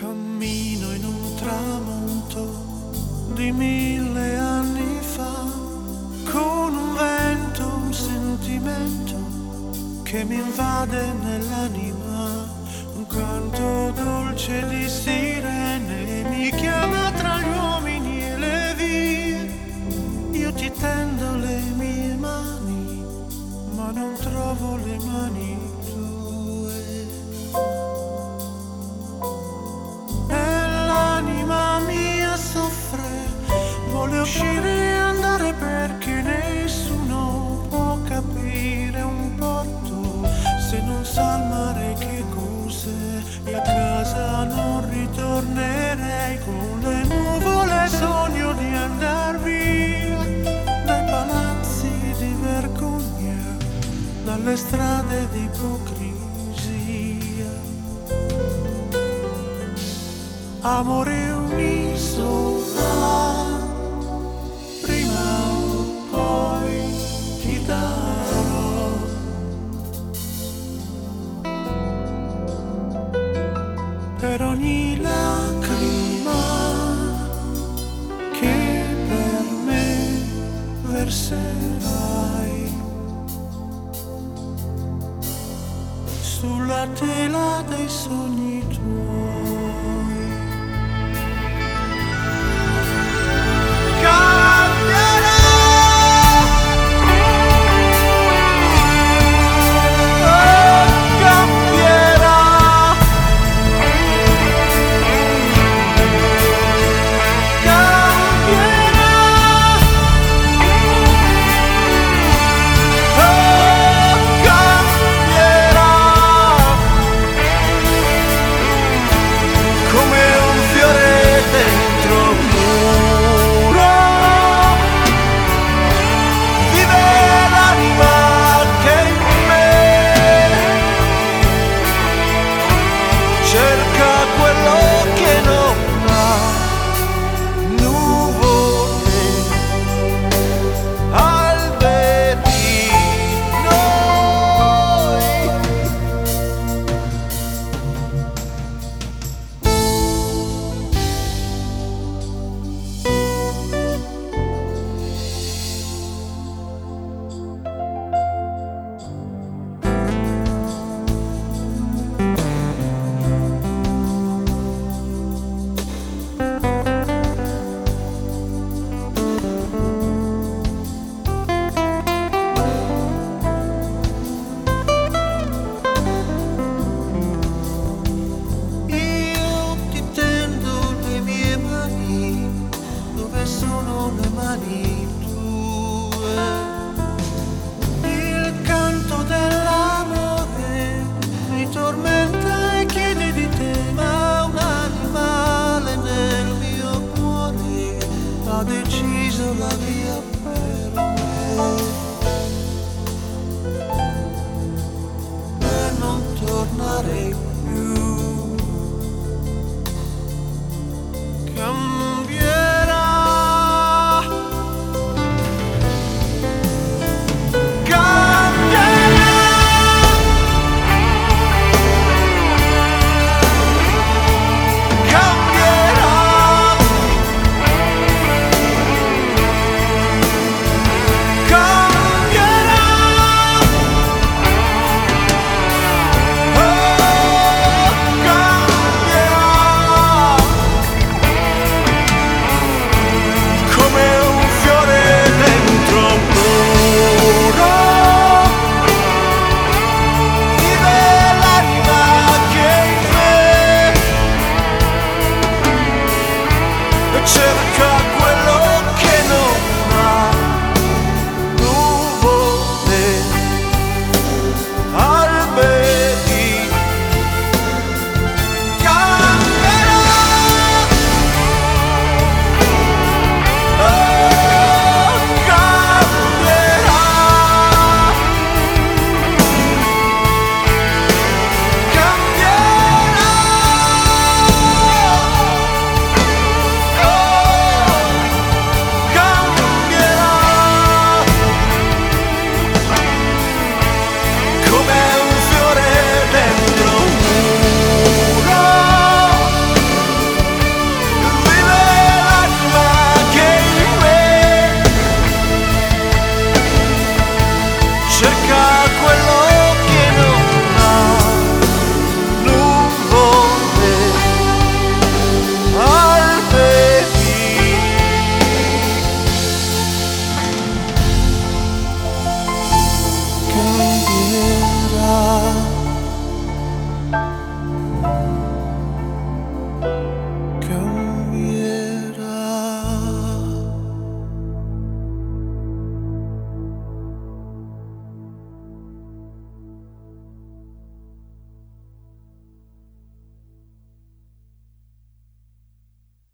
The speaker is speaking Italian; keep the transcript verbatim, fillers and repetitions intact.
Cammino in un tramonto di mille anni fa, con un vento, un sentimento che mi invade nell'anima, un canto dolce di sirene mi chiama tra gli uomini e le vie. Io ti tendo le mie mani, ma non trovo le mani tue. E l'anima mia soffre, vuole uscire e andare perché nessuno può capire un porto se non sa il mare che cos'è. E a casa non ritornerei, con le nuvole sogno di andar via dai palazzi di vergogna, dalle strade di ipocrisia. Amore è un'isola, prima o poi ti darò. Per ogni lacrima che per me verserai, sulla tela dei sogni tuoi.